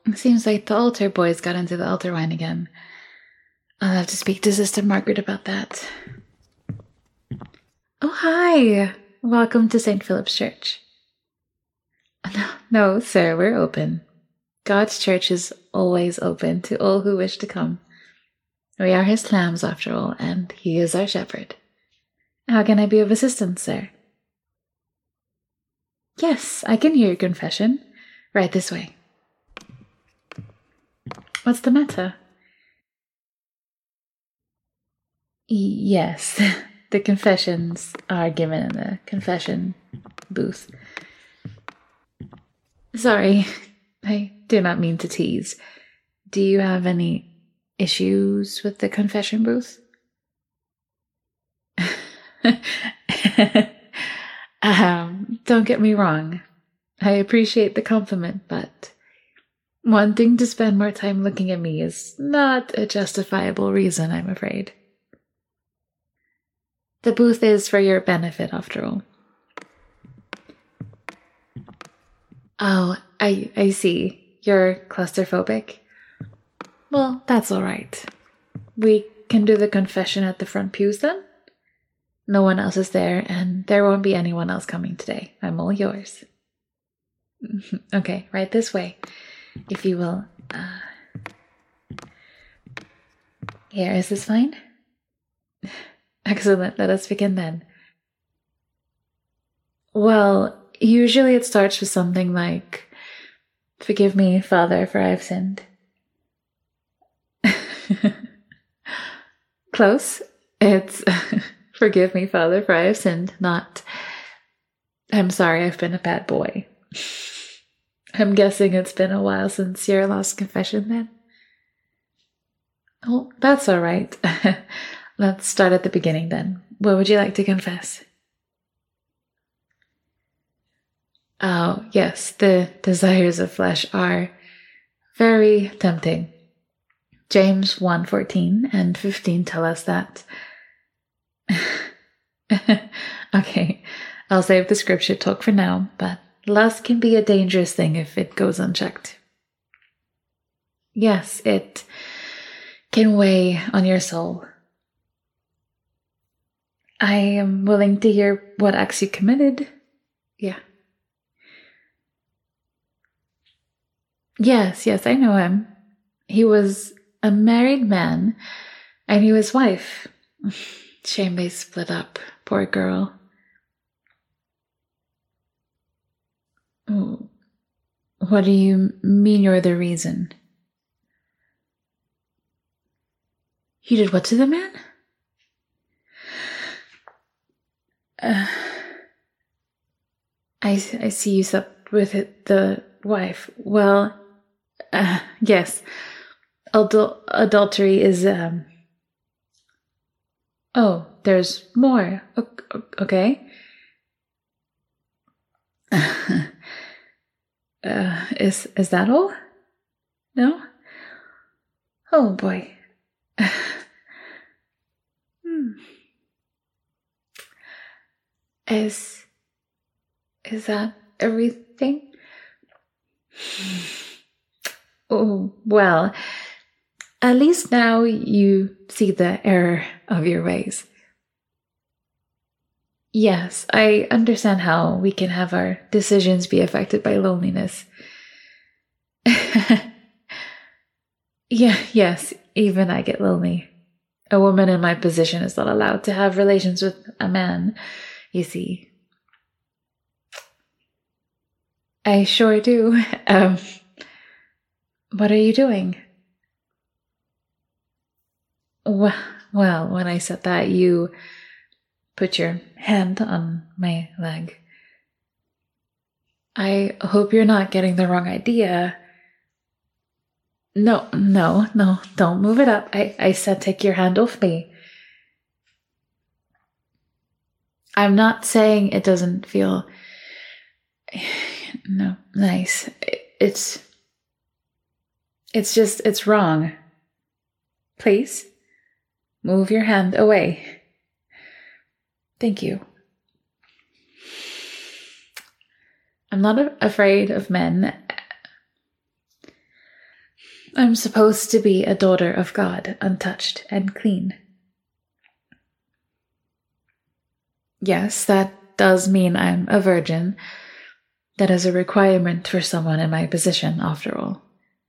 It seems like the altar boys got into the altar wine again. I'll have to speak to Sister Margaret about that. Oh, hi! Welcome to St. Philip's Church. No, sir, we're open. God's church is always open to all who wish to come. We are his lambs, after all, and he is our shepherd. How can I be of assistance, sir? Yes, I can hear your confession. Right this way. What's the matter? Yes, the confessions are given in the confession booth. Sorry, I do not mean to tease. Do you have any issues with the confession booth? Don't get me wrong. I appreciate the compliment, but wanting to spend more time looking at me is not a justifiable reason, I'm afraid. The booth is for your benefit, after all. Oh, I see. You're claustrophobic? Well, that's all right. We can do the confession at the front pews then? No one else is there, and there won't be anyone else coming today. I'm all yours. Okay, right this way. If you will, Here, is this fine? Excellent, let us begin then. Well, usually it starts with something like, "Forgive me, Father, for I have sinned." Close. It's, "Forgive me, Father, for I have sinned," not, "I'm sorry, I've been a bad boy." I'm guessing it's been a while since your last confession then? Oh, that's all right. Let's start at the beginning then. What would you like to confess? Oh, yes, the desires of flesh are very tempting. James 1:14 and 15 tell us that. Okay, I'll save the scripture talk for now, but lust can be a dangerous thing if it goes unchecked. Yes, it can weigh on your soul. I am willing to hear what acts you committed. Yeah. Yes, I know him. He was a married man. I knew his wife. Shame they split up. Poor girl. Oh, what do you mean you're the reason? You did what to the man? I see you slept with the wife. Well, yes. Adultery is, Oh, there's more. Okay. Is that all? No? Oh boy. Is that everything? Oh, well, at least now you see the error of your ways. Yes, I understand how we can have our decisions be affected by loneliness. Yes, even I get lonely. A woman in my position is not allowed to have relations with a man, you see. I sure do. What are you doing? Well, when I said that, you put your hand on my leg. I hope you're not getting the wrong idea. No, don't move it up. I said take your hand off me. I'm not saying it doesn't feel nice. It's just, it's wrong. Please, move your hand away. Thank you. I'm not afraid of men. I'm supposed to be a daughter of God, untouched and clean. Yes, that does mean I'm a virgin. That is a requirement for someone in my position, after all.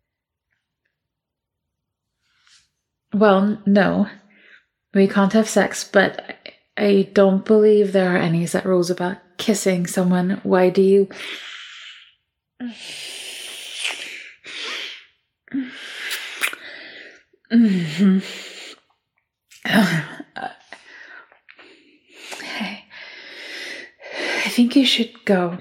Well, no. We can't have sex, but I don't believe there are any set rules about kissing someone. Why do you... Mm-hmm. I think you should go.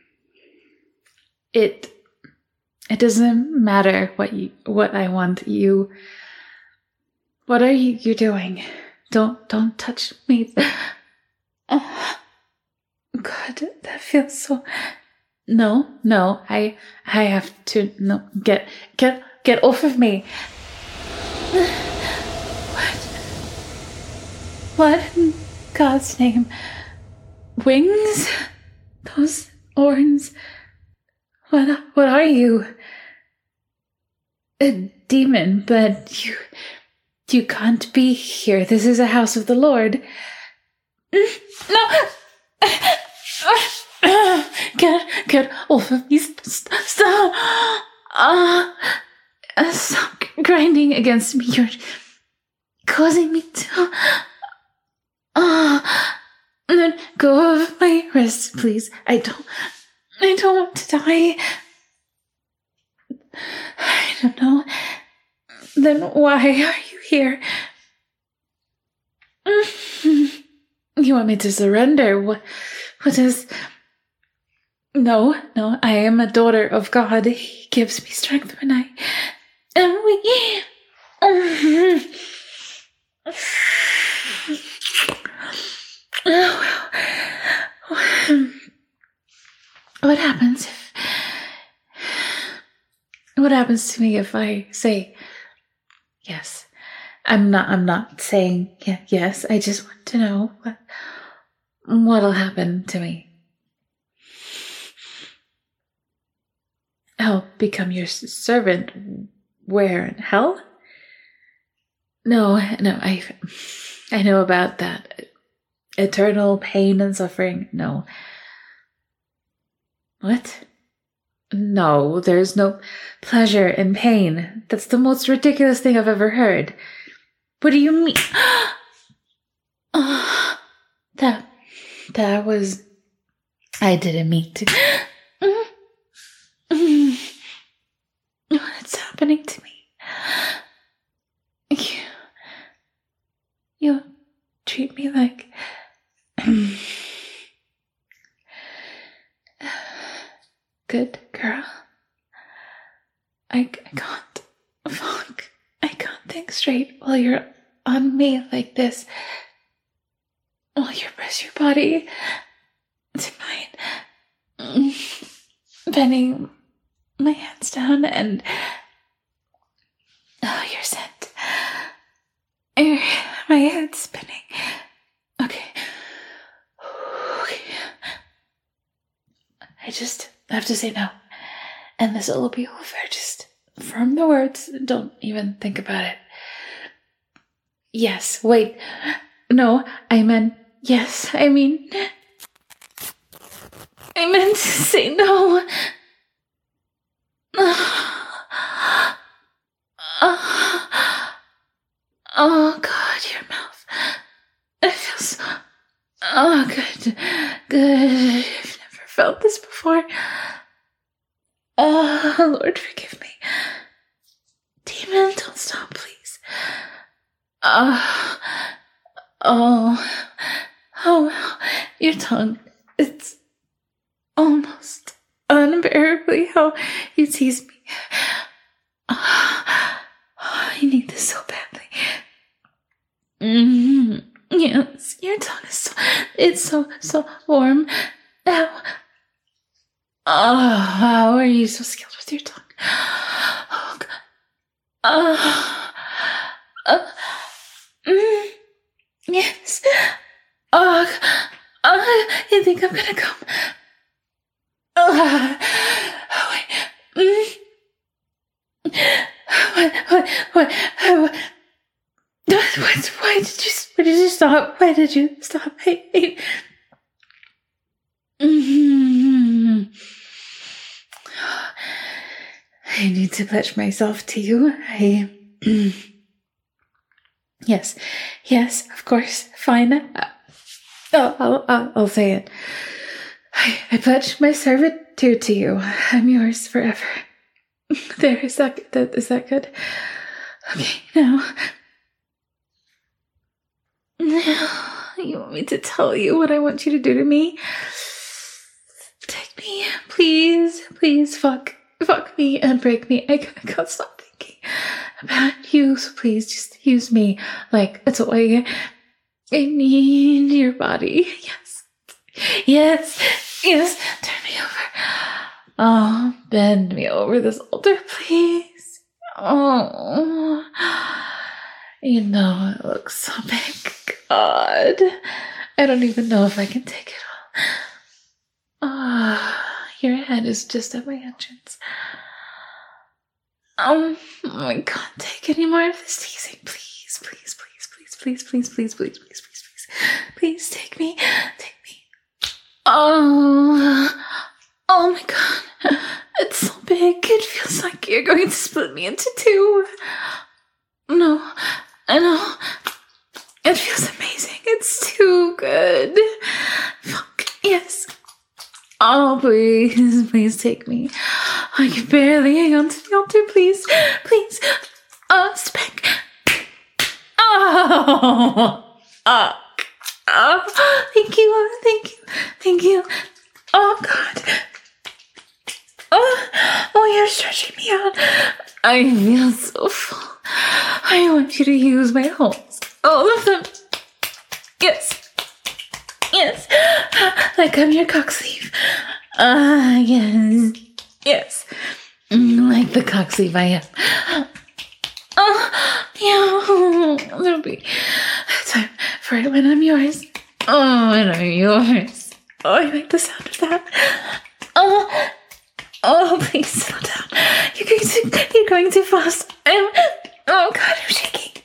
It doesn't matter what I want. What are you doing? Don't touch me. Oh, God, that feels so. No, I have to. No, get off of me. What in God's name? Wings? Those horns? What are you? A demon, but you can't be here. This is a house of the Lord. No! Get off of me. Stop! Stop grinding against me. You're causing me to... Let go of my wrist, please. I don't want to die. I don't know. Then why are you here? You want me to surrender? What is... No, I am a daughter of God. He gives me strength when I am weak. What happens to me if I say yes? I'm not saying yes. I just want to know what'll happen to me. I'll become your servant. Where, in hell? No, I know about that. Eternal pain and suffering. No. What? No, there's no pleasure in pain. That's the most ridiculous thing I've ever heard. What do you mean? That was... I didn't mean to... What's happening to me? You treat me like... Good girl. I can't think straight while you're on me like this. While you press your body to mine. Bending my hands down and... Oh, your scent. My head's spinning. Okay. I just have to say no. And this will be over. Just from the words. Don't even think about it. Yes. Wait. No, I meant yes. I meant to say no. Oh, God, your mouth. It feels so... Oh, good. I've never felt this before. Oh, Lord, forgive me. Demon, don't stop, please. Your tongue. It's almost unbearably how you tease me. I need this so badly. Yes, your tongue is so warm. How are you so skilled with your tongue? Oh, God. Yes. I think I'm gonna come. Wait. What? did you stop? Why did you stop? I need to pledge myself to you. Yes, of course, fine. I'll say it. I pledge my servitude to you. I'm yours forever. There, is that good? Okay, now. You want me to tell you what I want you to do to me? Take me, please, fuck me and break me. I can't stop thinking about you, so please just use me like a toy. I need your body. Yes, turn me over. Oh, bend me over this altar, please. Oh, you know it looks so big. God, I don't even know if I can take it all. Your head is just at my entrance. Oh my God, take any more of this teasing, please. Please take me. Oh my God, it's so big. It feels like you're going to split me into two. No, I know. It feels amazing. It's too good. Fuck, yes. Oh, please take me. I can barely hang on to the altar. Please. Spank. Thank you. Oh, God. Oh, you're stretching me out. I feel so full. I want you to use my holes. All of them. Yes. Like I'm your cock sleeve. Yes. Like the cock sleeve I am. There'll be time for it when I'm yours. When I'm yours. I like the sound of that. Please slow down. You're going too fast. Oh God, I'm shaking.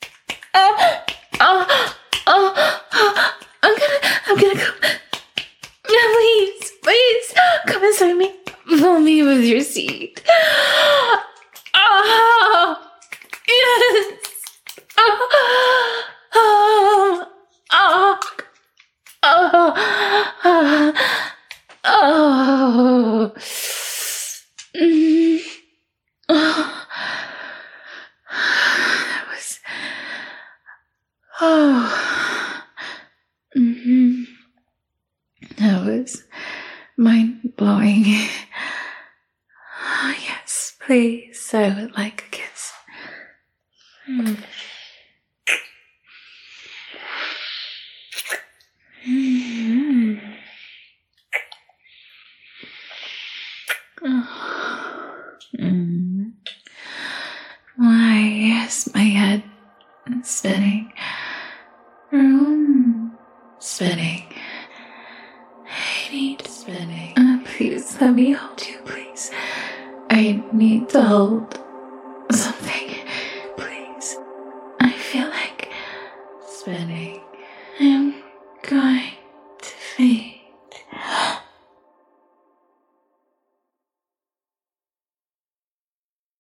I'm gonna come. Please, come inside me. Fill me with your seed. Yes. That was mind-blowing. Yes, please, I would like a kiss. Why, yes, my head is spinning. Spinning. I need spinning. Please let me hold you, please. I need to hold something, please. I feel like spinning. I'm going to faint.